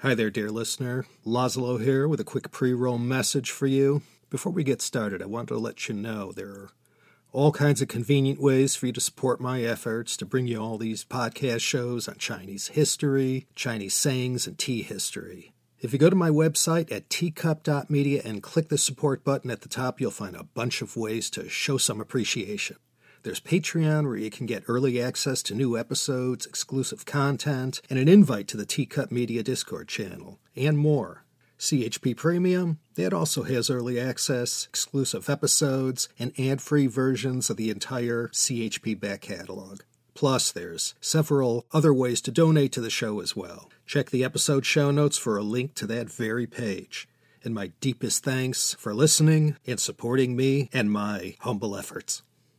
Hi there, dear listener. Laszlo here with a quick pre-roll message for you. Before we get started, I want to let you know there are all kinds of convenient ways for you to support my efforts to bring you all these podcast shows on Chinese history, Chinese sayings, and tea history. If you go to my website at teacup.media and click the support button at the top, you'll find a bunch of ways to show some appreciation. There's Patreon, where you can get early access to new episodes, exclusive content, and an invite to the Teacup Media Discord channel, and more. CHP Premium, that also has early access, exclusive episodes, and ad-free versions of the entire CHP back catalog. Plus, there's several other ways to donate to the show as well. Check the episode show notes for a link to that very page. And my deepest thanks for listening and supporting me and my humble efforts.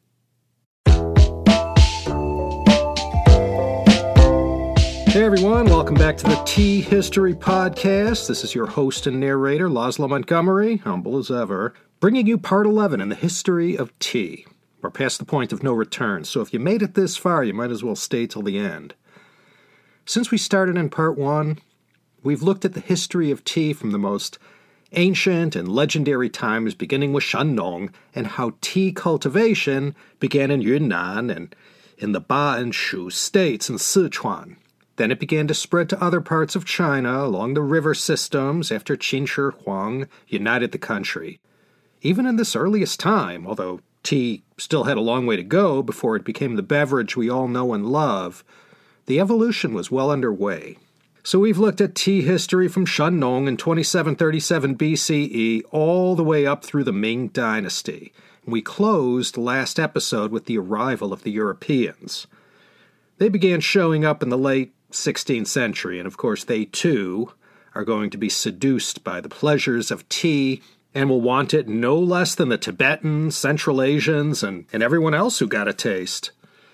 Hey everyone, welcome back to the Tea History Podcast. This is your host and narrator, Laszlo Montgomery, humble as ever, bringing you part 11 in the history of tea. We're past the point of no return, so if you made it this far, you might as well stay till the end. Since we started in part 1, we've looked at the history of tea from the most ancient and legendary times, beginning with Shennong, and how tea cultivation began in Yunnan and in the Ba and Shu states in Sichuan. Then it began to spread to other parts of China along the river systems after Qin Shi Huang united the country. Even in this earliest time, although tea still had a long way to go before it became the beverage we all know and love, the evolution was well underway. So we've looked at tea history from Shennong in 2737 BCE all the way up through the Ming Dynasty. We closed last episode with the arrival of the Europeans. They began showing up in the late 16th century, and of course they too are going to be seduced by the pleasures of tea and will want it no less than the Tibetans, Central Asians, and everyone else who got a taste.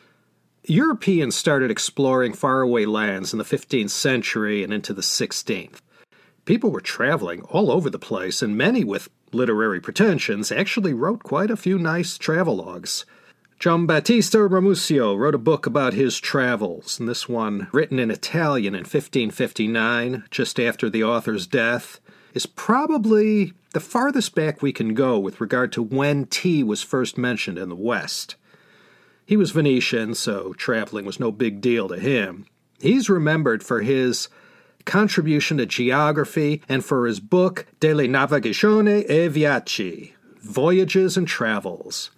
Europeans started exploring faraway lands in the 15th century and into the 16th. People were traveling all over the place, and many with literary pretensions actually wrote quite a few nice travelogues. Giambattista Ramusio wrote a book about his travels, and this one, written in Italian in 1559, just after the author's death, is probably the farthest back we can go with regard to when tea was first mentioned in the West. He was Venetian, so traveling was no big deal to him. He's remembered for his contribution to geography and for his book Delle Navigazioni e Viaggi, Voyages and Travels.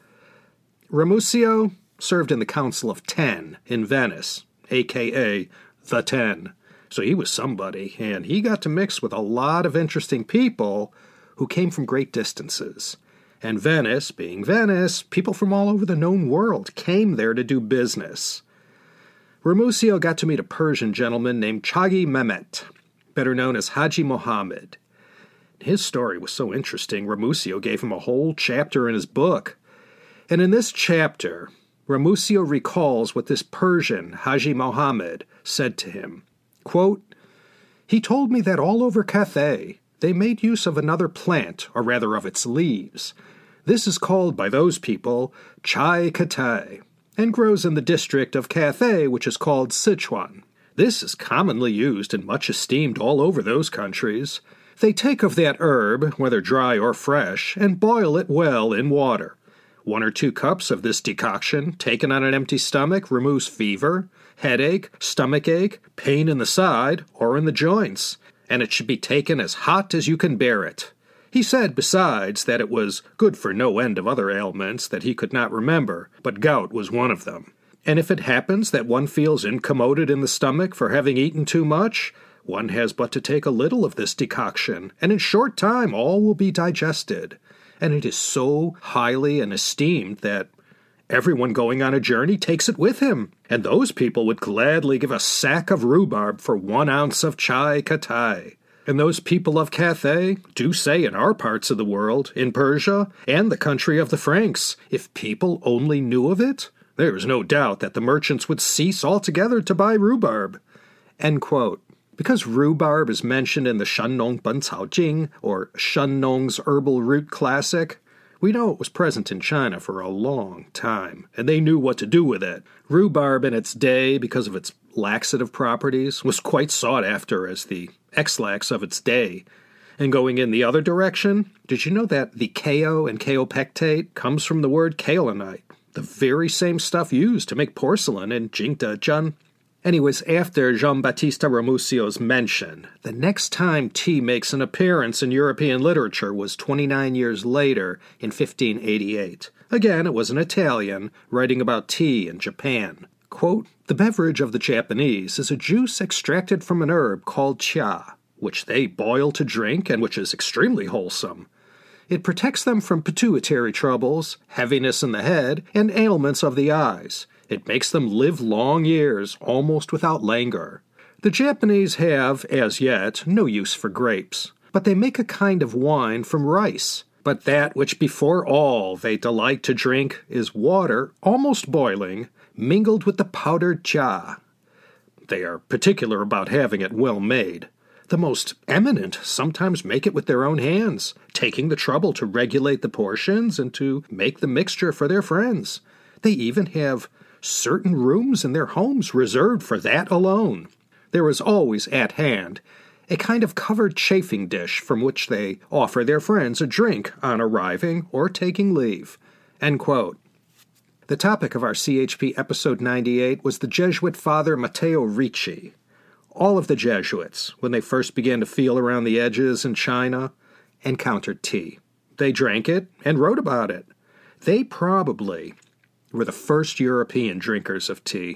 Ramusio served in the Council of Ten in Venice, a.k.a. the Ten. So he was somebody, and he got to mix with a lot of interesting people who came from great distances. And Venice, being Venice, people from all over the known world came there to do business. Ramusio got to meet a Persian gentleman named Chaghi Mehmet, better known as Haji Mohammed. His story was so interesting, Ramusio gave him a whole chapter in his book. And in this chapter, Ramusio recalls what this Persian, Haji Mohammed, said to him. Quote, "He told me that all over Cathay they made use of another plant, or rather of its leaves. This is called by those people Chai Katai, and grows in the district of Cathay, which is called Sichuan. This is commonly used and much esteemed all over those countries. They take of that herb, whether dry or fresh, and boil it well in water. 1 or 2 cups of this decoction, taken on an empty stomach, removes fever, headache, stomachache, pain in the side, or in the joints, and it should be taken as hot as you can bear it. He said, besides, that it was good for no end of other ailments that he could not remember, but gout was one of them. And if it happens that one feels incommoded in the stomach for having eaten too much, one has but to take a little of this decoction, and in short time all will be digested. And it is so highly and esteemed that everyone going on a journey takes it with him, and those people would gladly give a sack of rhubarb for 1 ounce of Chai Katai. And those people of Cathay do say in our parts of the world, in Persia, and the country of the Franks, if people only knew of it, there is no doubt that the merchants would cease altogether to buy rhubarb." End quote. Because rhubarb is mentioned in the Shennong Bencao Jing, or Shennong's Herbal Root Classic, we know it was present in China for a long time, and they knew what to do with it. Rhubarb in its day, because of its laxative properties, was quite sought after as the Ex-Lax of its day. And going in the other direction, did you know that the kao and kaopectate comes from the word kaolinite, the very same stuff used to make porcelain in Jingdezhen? Anyways, after Giambattista Ramusio's mention, the next time tea makes an appearance in European literature was 29 years later in 1588. Again, it was an Italian writing about tea in Japan. Quote, "The beverage of the Japanese is a juice extracted from an herb called cha, which they boil to drink and which is extremely wholesome. It protects them from pituitary troubles, heaviness in the head, and ailments of the eyes. It makes them live long years, almost without languor. The Japanese have, as yet, no use for grapes, but they make a kind of wine from rice. But that which before all they delight to drink is water, almost boiling, mingled with the powdered cha. They are particular about having it well made. The most eminent sometimes make it with their own hands, taking the trouble to regulate the portions and to make the mixture for their friends. They even have certain rooms in their homes reserved for that alone. There is always at hand a kind of covered chafing dish from which they offer their friends a drink on arriving or taking leave." End quote. The topic of our CHP episode 98 was the Jesuit father Matteo Ricci. All of the Jesuits, when they first began to feel around the edges in China, encountered tea. They drank it and wrote about it. They probably were the first European drinkers of tea.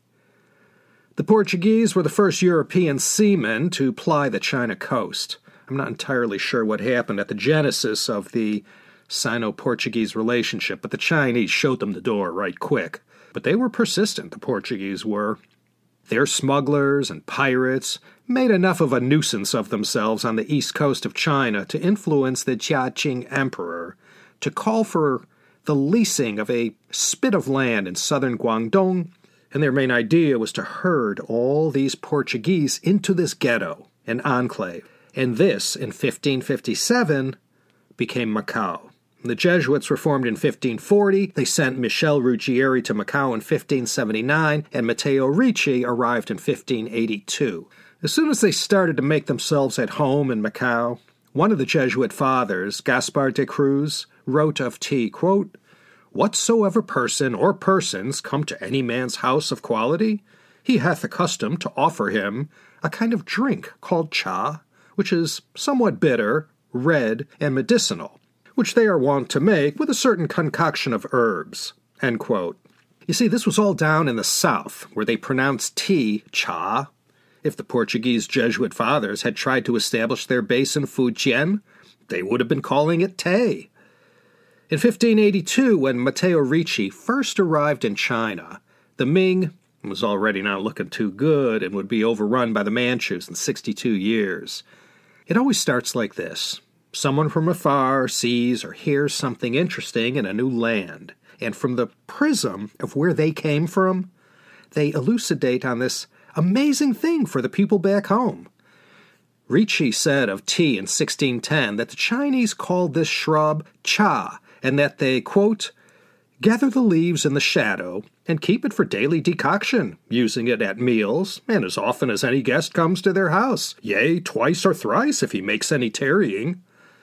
The Portuguese were the first European seamen to ply the China coast. I'm not entirely sure what happened at the genesis of the Sino-Portuguese relationship, but the Chinese showed them the door right quick. But they were persistent, the Portuguese were. Their smugglers and pirates made enough of a nuisance of themselves on the east coast of China to influence the Jiaqing emperor to call for the leasing of a spit of land in southern Guangdong, and their main idea was to herd all these Portuguese into this ghetto, an enclave, and this, in 1557, became Macau. The Jesuits were formed in 1540, they sent Michel Ruggieri to Macau in 1579, and Matteo Ricci arrived in 1582. As soon as they started to make themselves at home in Macau, one of the Jesuit fathers, Gaspar de Cruz, wrote of tea, quote, "Whatsoever person or persons come to any man's house of quality, he hath a custom to offer him a kind of drink called cha, which is somewhat bitter, red, and medicinal, which they are wont to make with a certain concoction of herbs." End quote. You see, this was all down in the south, where they pronounced tea cha. If the Portuguese Jesuit fathers had tried to establish their base in Fujian, they would have been calling it té. In 1582, when Matteo Ricci first arrived in China, the Ming was already not looking too good and would be overrun by the Manchus in 62 years. It always starts like this. Someone from afar sees or hears something interesting in a new land, and from the prism of where they came from, they elucidate on this amazing thing for the people back home. Ricci said of tea in 1610 that the Chinese called this shrub cha, and that they, quote, "gather the leaves in the shadow and keep it for daily decoction, using it at meals and as often as any guest comes to their house, yea, twice or thrice if he makes any tarrying.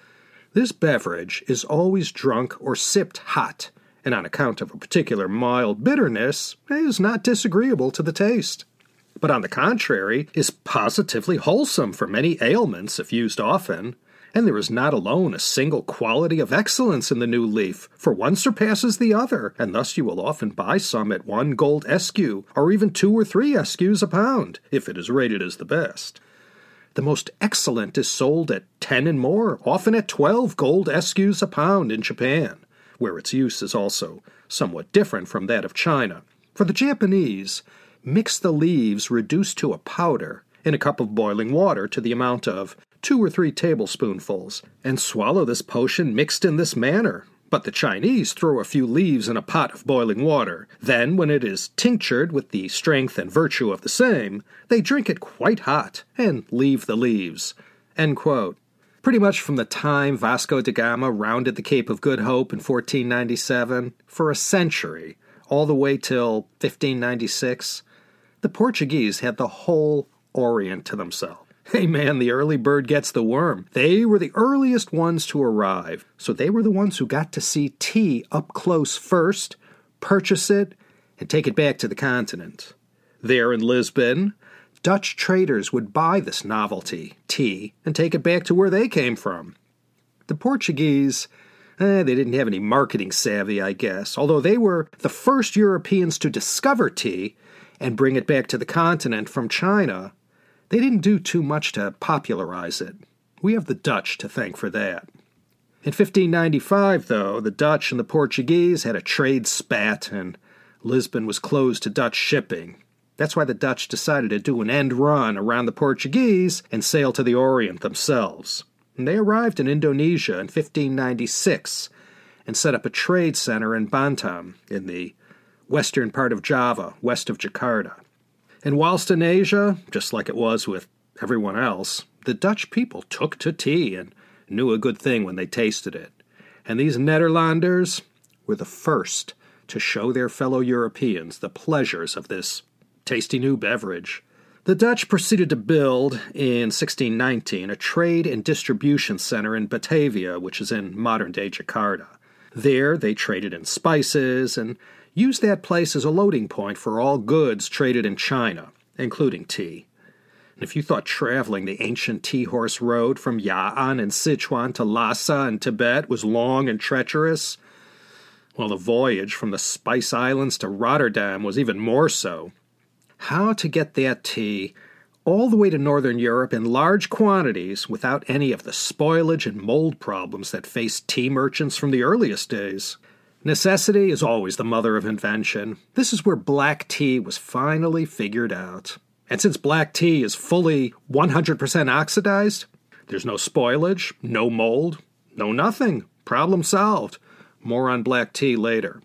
This beverage is always drunk or sipped hot, and on account of a particular mild bitterness, is not disagreeable to the taste, but on the contrary is positively wholesome for many ailments if used often. And there is not alone a single quality of excellence in the new leaf, for one surpasses the other, and thus you will often buy some at 1 gold escu, or even 2 or 3 escus a pound, if it is rated as the best. The most excellent is sold at 10 and more, often at 12 gold escus a pound in Japan, where its use is also somewhat different from that of China. For the Japanese, mix the leaves reduced to a powder in a cup of boiling water to the amount of 2 or 3 tablespoonfuls, and swallow this potion mixed in this manner. But the Chinese throw a few leaves in a pot of boiling water. Then, when it is tinctured with the strength and virtue of the same, they drink it quite hot, and leave the leaves." End quote. Pretty much from the time Vasco da Gama rounded the Cape of Good Hope in 1497, for a century, all the way till 1596, the Portuguese had the whole Orient to themselves. Hey man, the early bird gets the worm. They were the earliest ones to arrive, so they were the ones who got to see tea up close first, purchase it, and take it back to the continent. There in Lisbon, Dutch traders would buy this novelty, tea, and take it back to where they came from. The Portuguese, they didn't have any marketing savvy, I guess, although they were the first Europeans to discover tea and bring it back to the continent from China. They didn't do too much to popularize it. We have the Dutch to thank for that. In 1595, though, the Dutch and the Portuguese had a trade spat, and Lisbon was closed to Dutch shipping. That's why the Dutch decided to do an end run around the Portuguese and sail to the Orient themselves. And they arrived in Indonesia in 1596 and set up a trade center in Batam in the western part of Java, west of Jakarta. And whilst in Asia, just like it was with everyone else, the Dutch people took to tea and knew a good thing when they tasted it. And these Nederlanders were the first to show their fellow Europeans the pleasures of this tasty new beverage. The Dutch proceeded to build, in 1619, a trade and distribution center in Batavia, which is in modern-day Jakarta. There, they traded in spices and used that place as a loading point for all goods traded in China, including tea. And if you thought traveling the ancient tea horse road from Ya'an in Sichuan to Lhasa in Tibet was long and treacherous, well, the voyage from the Spice Islands to Rotterdam was even more so. How to get that tea all the way to Northern Europe in large quantities without any of the spoilage and mold problems that faced tea merchants from the earliest days. Necessity is always the mother of invention. This is where black tea was finally figured out. And since black tea is fully 100% oxidized, there's no spoilage, no mold, no nothing. Problem solved. More on black tea later.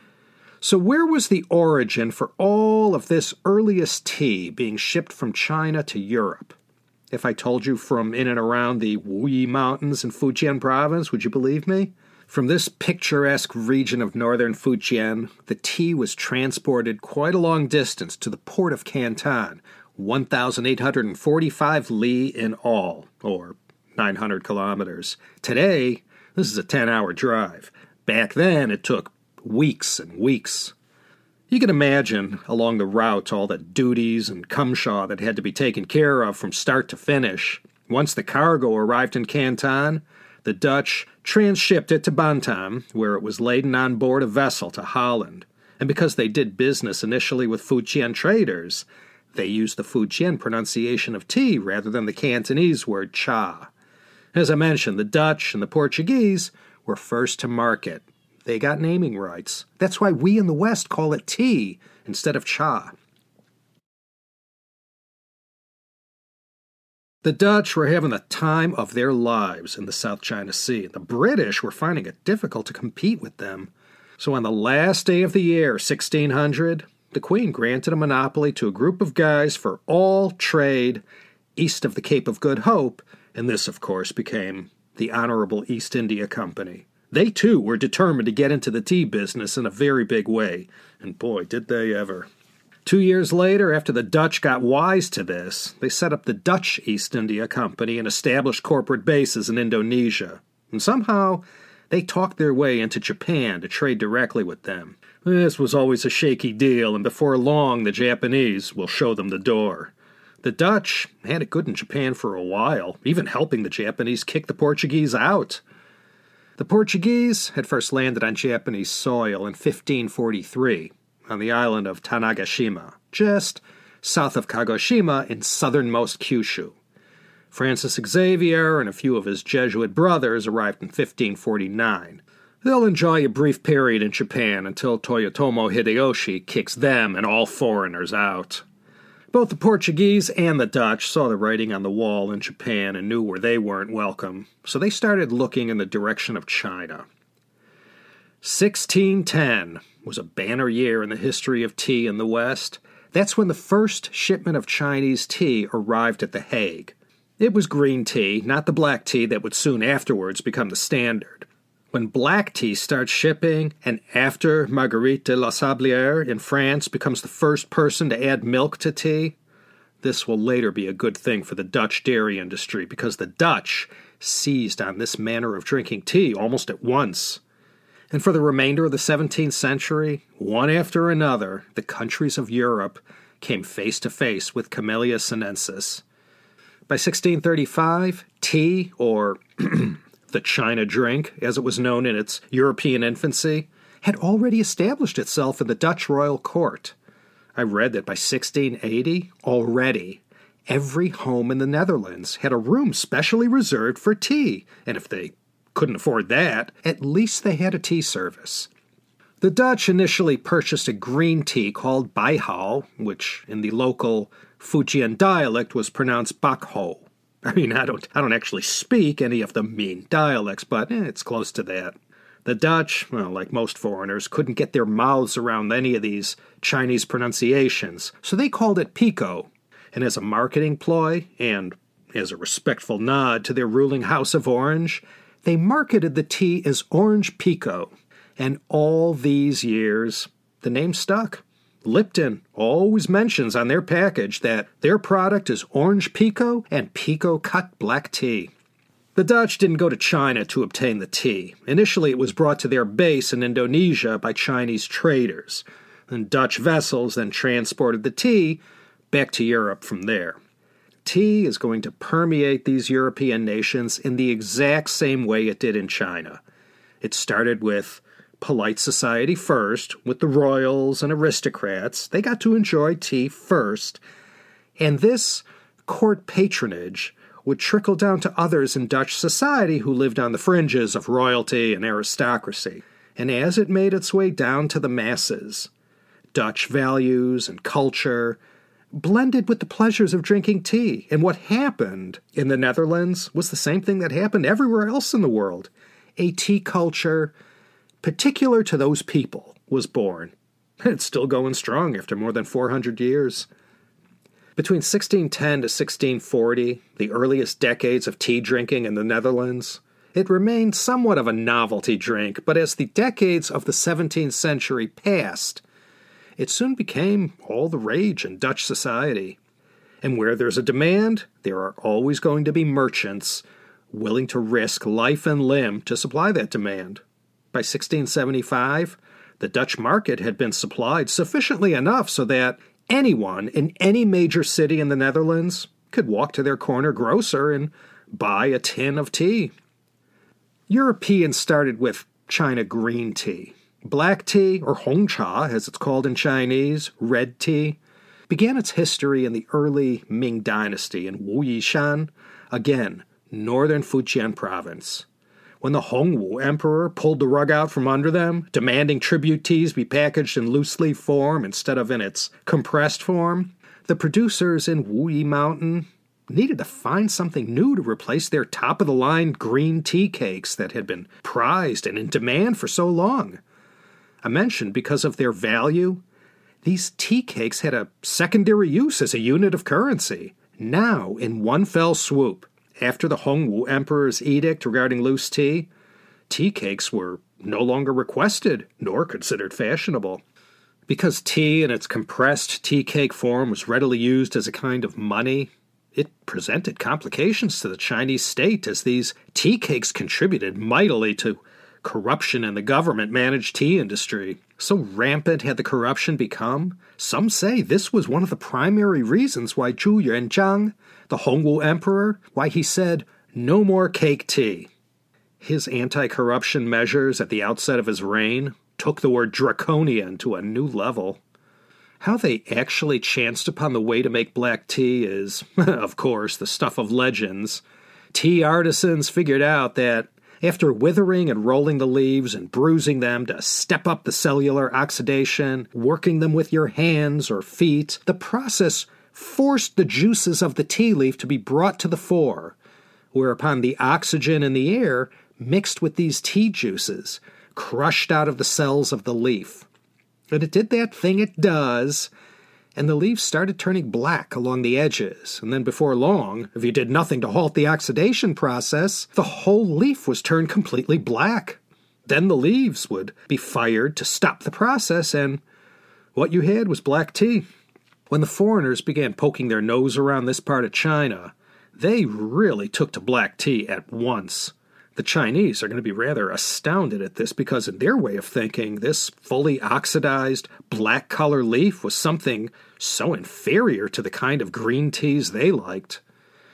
So where was the origin for all of this earliest tea being shipped from China to Europe? If I told you from in and around the Wuyi Mountains in Fujian province, would you believe me? From this picturesque region of northern Fujian, the tea was transported quite a long distance to the port of Canton, 1,845 li in all, or 900 kilometers. Today, this is a 10-hour drive. Back then, it took weeks and weeks. You can imagine, along the route, all the duties and cumshaw that had to be taken care of from start to finish. Once the cargo arrived in Canton, the Dutch transshipped it to Batam, where it was laden on board a vessel to Holland. And because they did business initially with Fujian traders, they used the Fujian pronunciation of tea rather than the Cantonese word cha. As I mentioned, the Dutch and the Portuguese were first to market. They got naming rights. That's why we in the West call it tea instead of cha. The Dutch were having the time of their lives in the South China Sea. The British were finding it difficult to compete with them. So on the last day of the year, 1600, the Queen granted a monopoly to a group of guys for all trade east of the Cape of Good Hope, and this, of course, became the Honorable East India Company. They, too, were determined to get into the tea business in a very big way, and boy, did they ever. 2 years later, after the Dutch got wise to this, they set up the Dutch East India Company and established corporate bases in Indonesia. And somehow, they talked their way into Japan to trade directly with them. This was always a shaky deal, and before long, the Japanese will show them the door. The Dutch had it good in Japan for a while, even helping the Japanese kick the Portuguese out. The Portuguese had first landed on Japanese soil in 1543 on the island of Tanagashima, just south of Kagoshima in southernmost Kyushu. Francis Xavier and a few of his Jesuit brothers arrived in 1549. They'll enjoy a brief period in Japan until Toyotomo Hideyoshi kicks them and all foreigners out. Both the Portuguese and the Dutch saw the writing on the wall in Japan and knew where they weren't welcome, so they started looking in the direction of China. 1610 was a banner year in the history of tea in the West. That's when the first shipment of Chinese tea arrived at The Hague. It was green tea, not the black tea that would soon afterwards become the standard. When black tea starts shipping, and after Marguerite de la Sablière in France becomes the first person to add milk to tea, This will later be a good thing for the Dutch dairy industry because the Dutch seized on this manner of drinking tea almost at once. And for the remainder of the 17th century, one after another, the countries of Europe came face to face with Camellia sinensis. By 1635, tea, or the China drink, as it was known in its European infancy, had already established itself in the Dutch royal court. I read that by 1680, already, every home in the Netherlands had a room specially reserved for tea, and if they couldn't afford that, at least they had a tea service. The Dutch initially purchased a green tea called Bijhouw, which in the local Fujian dialect was pronounced Bakho. I mean, I don't actually speak any of the Min dialects, but it's close to that. The Dutch, well, like most foreigners, couldn't get their mouths around any of these Chinese pronunciations, so they called it Pico. And as a marketing ploy, and as a respectful nod to their ruling House of Orange, they marketed the tea as Orange Pico. And all these years, the name stuck. Lipton always mentions on their package that their product is Orange Pico and Pico cut black tea. The Dutch didn't go to China to obtain the tea. Initially, it was brought to their base in Indonesia by Chinese traders, and Dutch vessels then transported the tea back to Europe from there. Tea is going to permeate these European nations in the exact same way it did in China. It started with polite society first, with the royals and aristocrats. They got to enjoy tea first, and this court patronage would trickle down to others in Dutch society who lived on the fringes of royalty and aristocracy. And as it made its way down to the masses, Dutch values and culture blended with the pleasures of drinking tea. And what happened in the Netherlands was the same thing that happened everywhere else in the world. A tea culture particular to those people was born. It's still going strong after more than 400 years. Between 1610 to 1640, the earliest decades of tea drinking in the Netherlands, it remained somewhat of a novelty drink, but as the decades of the 17th century passed, it soon became all the rage in Dutch society. And where there's a demand, there are always going to be merchants willing to risk life and limb to supply that demand. By 1675, the Dutch market had been supplied sufficiently enough so that anyone in any major city in the Netherlands could walk to their corner grocer and buy a tin of tea. Europeans started with China green tea. Black tea, or Hong Cha as it's called in Chinese, red tea, began its history in the early Ming Dynasty in Wuyishan, again, northern Fujian province. When the Hongwu Emperor pulled the rug out from under them, demanding tribute teas be packaged in loose-leaf form instead of in its compressed form, the producers in Wuyi Mountain needed to find something new to replace their top-of-the-line green tea cakes that had been prized and in demand for so long. I mentioned because of their value, these tea cakes had a secondary use as a unit of currency. Now, in one fell swoop, after the Hongwu Emperor's edict regarding loose tea, tea cakes were no longer requested nor considered fashionable. Because tea in its compressed tea cake form was readily used as a kind of money, it presented complications to the Chinese state as these tea cakes contributed mightily to corruption in the government-managed tea industry. So rampant had the corruption become, some say this was one of the primary reasons why Zhu Yuanzhang, the Hongwu Emperor, why he said, "No more cake tea." His anti-corruption measures at the outset of his reign took the word draconian to a new level. How they actually chanced upon the way to make black tea is, of course, the stuff of legends. Tea artisans figured out that after withering and rolling the leaves and bruising them to step up the cellular oxidation, working them with your hands or feet, the process forced the juices of the tea leaf to be brought to the fore, whereupon the oxygen in the air mixed with these tea juices, crushed out of the cells of the leaf. And it did that thing it does, and the leaves started turning black along the edges, and then before long, if you did nothing to halt the oxidation process, the whole leaf was turned completely black. Then the leaves would be fired to stop the process, and what you had was black tea. When the foreigners began poking their nose around this part of China, they really took to black tea at once. The Chinese are going to be rather astounded at this because in their way of thinking, this fully oxidized black color leaf was something so inferior to the kind of green teas they liked.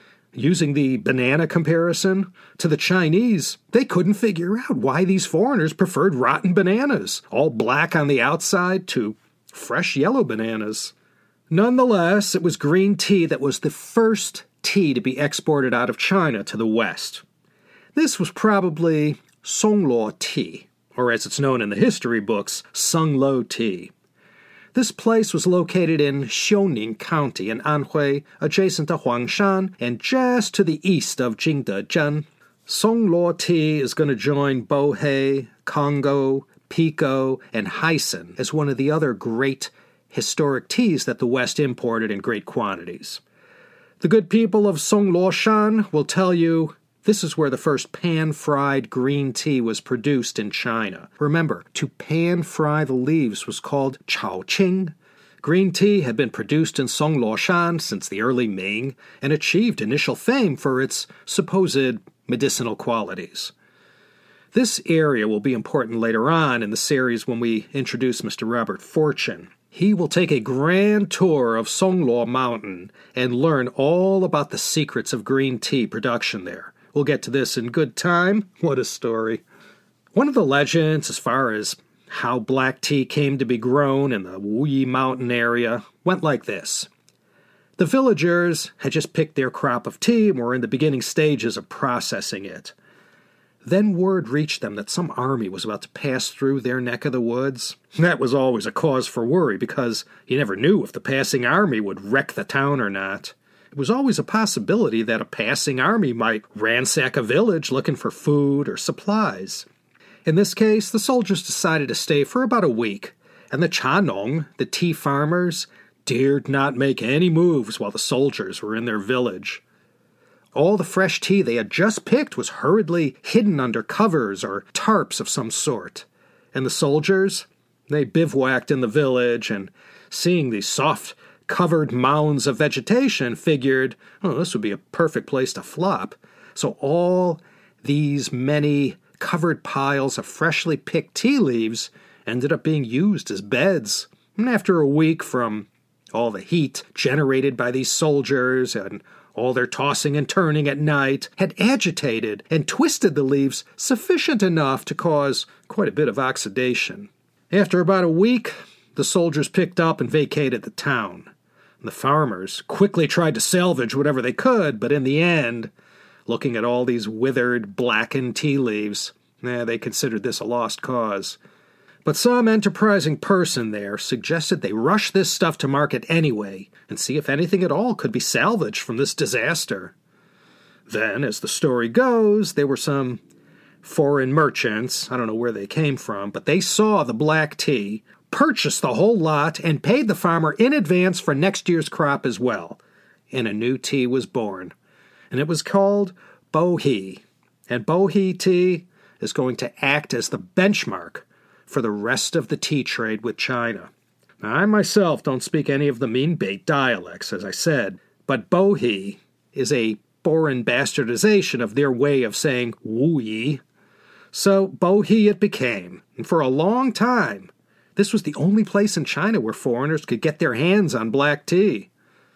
Using the banana comparison, to the Chinese, they couldn't figure out why these foreigners preferred rotten bananas, all black on the outside, to fresh yellow bananas. Nonetheless, it was green tea that was the first tea to be exported out of China to the West. This was probably Songluo tea, or as it's known in the history books, Sunglo tea. This place was located in Xiuning County in Anhui, adjacent to Huangshan and just to the east of Jingdezhen. Songluo tea is going to join Bohei, Congo, Pico, and Hyson as one of the other great historic teas that the West imported in great quantities. The good people of Songluoshan will tell you this is where the first pan-fried green tea was produced in China. Remember, to pan-fry the leaves was called chaoqing. Green tea had been produced in Songluoshan since the early Ming and achieved initial fame for its supposed medicinal qualities. This area will be important later on in the series when we introduce Mr. Robert Fortune. He will take a grand tour of Songluo Mountain and learn all about the secrets of green tea production there. We'll get to this in good time. What a story. One of the legends as far as how black tea came to be grown in the Wuyi Mountain area went like this. The villagers had just picked their crop of tea and were in the beginning stages of processing it. Then word reached them that some army was about to pass through their neck of the woods. That was always a cause for worry because you never knew if the passing army would wreck the town or not. It was always a possibility that a passing army might ransack a village looking for food or supplies. In this case, the soldiers decided to stay for about a week, and the Chanong, the tea farmers, dared not make any moves while the soldiers were in their village. All the fresh tea they had just picked was hurriedly hidden under covers or tarps of some sort. And the soldiers, they bivouacked in the village and, seeing these soft, covered mounds of vegetation, figured, this would be a perfect place to flop. So all these many covered piles of freshly picked tea leaves ended up being used as beds. And after a week from all the heat generated by these soldiers and all their tossing and turning at night had agitated and twisted the leaves sufficient enough to cause quite a bit of oxidation. After about a week, the soldiers picked up and vacated the town. The farmers quickly tried to salvage whatever they could, but in the end, looking at all these withered, blackened tea leaves, they considered this a lost cause. But some enterprising person there suggested they rush this stuff to market anyway and see if anything at all could be salvaged from this disaster. Then, as the story goes, there were some foreign merchants, I don't know where they came from, but they saw the black tea, purchased the whole lot, and paid the farmer in advance for next year's crop as well. And a new tea was born. And it was called Bohei. And Bohei tea is going to act as the benchmark for the rest of the tea trade with China. Now, I myself don't speak any of the Minbei dialects, as I said, but Bohei is a foreign bastardization of their way of saying Wuyi. So Bohei it became, and for a long time, this was the only place in China where foreigners could get their hands on black tea.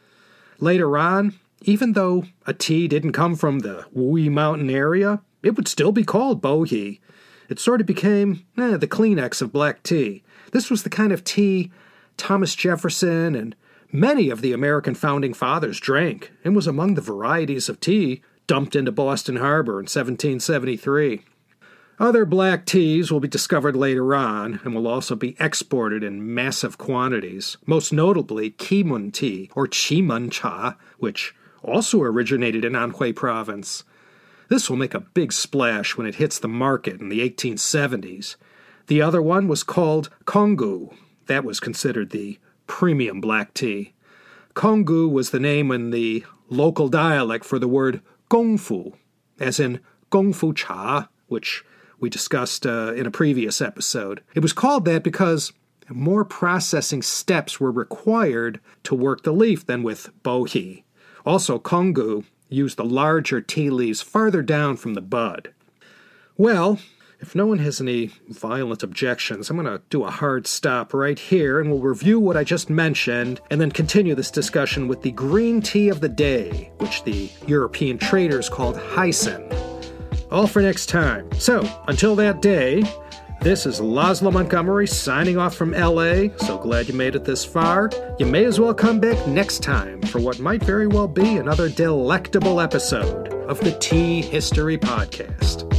Later on, even though a tea didn't come from the Wuyi Mountain area, it would still be called Bohei. It sort of became the Kleenex of black tea. This was the kind of tea Thomas Jefferson and many of the American founding fathers drank, and was among the varieties of tea dumped into Boston Harbor in 1773. Other black teas will be discovered later on and will also be exported in massive quantities, most notably Kimun tea, or Chimun cha, which also originated in Anhui province. This will make a big splash when it hits the market in the 1870s. The other one was called Kongu. That was considered the premium black tea. Kongu was the name in the local dialect for the word gongfu, as in gongfu cha, which we discussed in a previous episode. It was called that because more processing steps were required to work the leaf than with bohea. Also, Kongu used the larger tea leaves farther down from the bud. Well, if no one has any violent objections, I'm going to do a hard stop right here, and we'll review what I just mentioned, and then continue this discussion with the green tea of the day, which the European traders called Hyson. All for next time. So, until that day, this is Laszlo Montgomery signing off from LA. So glad you made it this far. You may as well come back next time for what might very well be another delectable episode of the Tea History Podcast.